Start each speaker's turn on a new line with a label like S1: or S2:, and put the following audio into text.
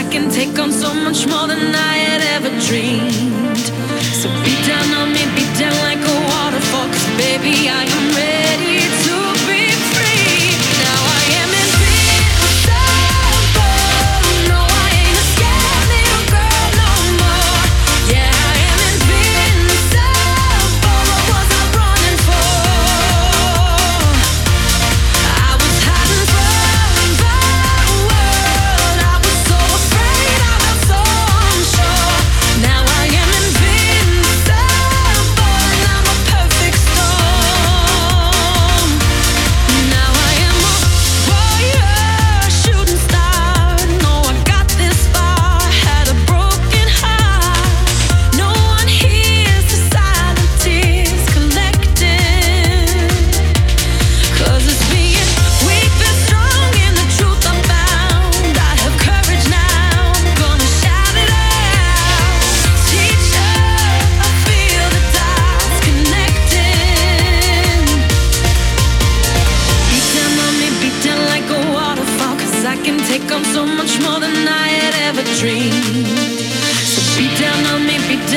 S1: can take on so much more than I had ever dreamed. So beat down on me, beat down like a waterfall, 'cause baby I am ready to be free. Now I am invincible. No, I ain't a scared little girl no more. Yeah, I am invincible. What was I running for? I was hiding from the world. I was so afraid, I felt so unsure. Now I am invincible, and I'm a perfect storm. Now I am a warrior, shooting star. No, I got this far, had a broken heart. No one hears the silent tears collecting. 'Cause it's being weak but strong in the truth I found. I have courage now, gonna shout it out. Teacher, I feel the dots connecting. Beat down on me, beat down like a waterfall, 'cause I can take on so much more than I had ever dreamed. So beat down on me, beat